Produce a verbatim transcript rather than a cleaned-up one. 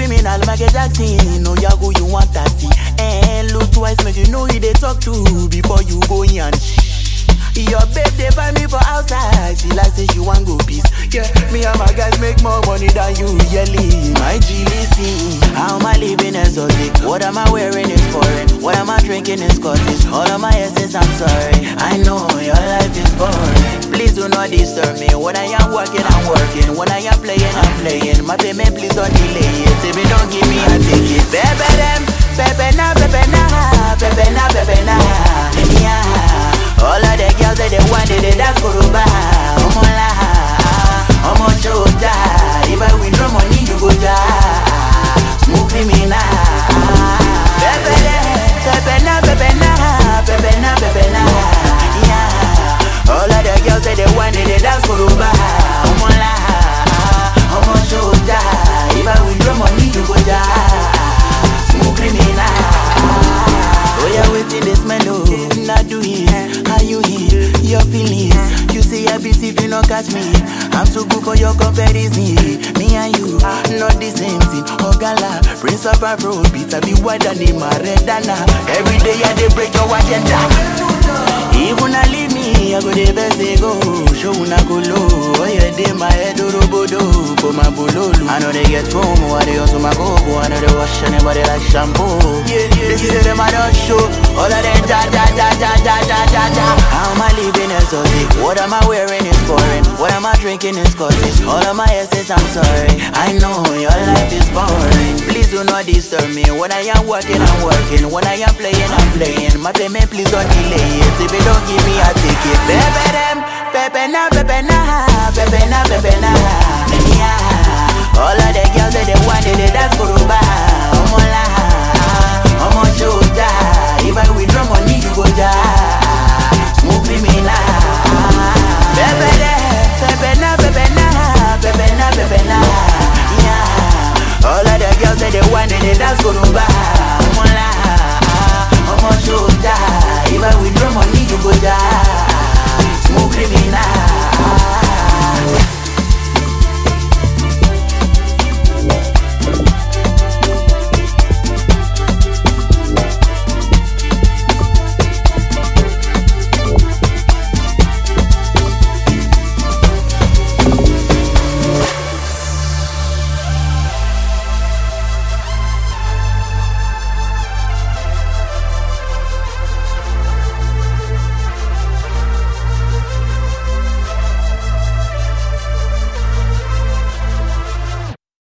criminal, Michael Jackson. No, ya who you want to see. And look twice, make you know who they talk to before you go in. Your babe, they find me for outside. She like say she want go peace. Yeah, me and my guys make more money than you, yelly. My G, listen. How am I living exotic? What am I wearing is foreign. What am I drinking is Scottish. All of my essence, I'm sorry. I know your life is boring. Please do not disturb me. When I am working, I'm working. When I am playing, I'm playing. My payment, please don't delay it. If you don't give me a ticket. Pepe them, pepe na, pepe na, pepe na, pepe na. Yeah. All of the girls that they want, they dance kuruba. Omo la, omo choja. If I win no money, you go ja. Smooth criminal. Pepe de, pepe na, pepe na, pepe na, pepe na. Yeah. All of the girls that they want, they dance kuruba. Omo la, omo choja. If I win no money, you go ja. Smooth criminal. Oh yeah, waiting this mellow. Not do it. How you hear your feelings? You say I beat if you not catch me. I'm too good for your comparison. Me and you, not the same thing. Oh gala, Prince of Afro beat I be wider than my redana. Every day I dey break your agenda. Even I leave me, I go the best they go. Show una go low. Oh yeah, they my head robodo for my bololo. I know they get from what they also my go. I know they wash anybody like shampoo. Yeah, yeah, this is them I don't show. All of them ja ja ja ja ja ja ja ja. How am I living exotic? What am I wearing is foreign. What am I drinking is Scottish. All of my essence, I'm sorry. I know your life is boring. Please do not disturb me. When I am working, I'm working. When I am playing, I'm playing. My payment, please don't delay it. If you don't give me a ticket. Pepe them, pepe na, pepe na, pepe na, pepe na.